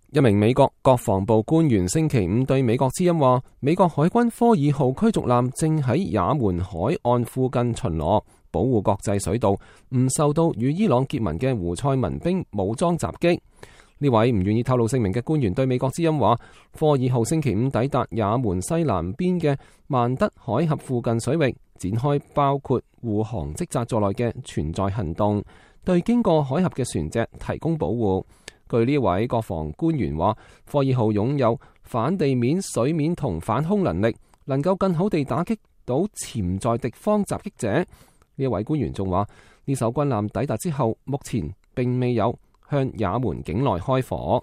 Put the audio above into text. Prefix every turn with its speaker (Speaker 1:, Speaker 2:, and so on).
Speaker 1: 一名美國國防部官員星期五對美國之音話，美國海軍科爾號驅逐艦正喺也門海岸附近巡邏，保護國際水道唔受到與伊朗結盟嘅胡塞民兵武裝襲擊。呢位唔願意透露姓名嘅官員對美國之音話，科爾號星期五抵達也門西南邊嘅曼德海峽附近水域，展開包括護航職責在內嘅存在行動，對經過海峽嘅船隻提供保護。據呢位國防官員話，科爾號擁有反地面、水面同反空能力，能夠更好地打擊到潛在敵方襲擊者。呢位官員仲話，呢艘軍艦抵達之後，目前並未有向也門境內開火。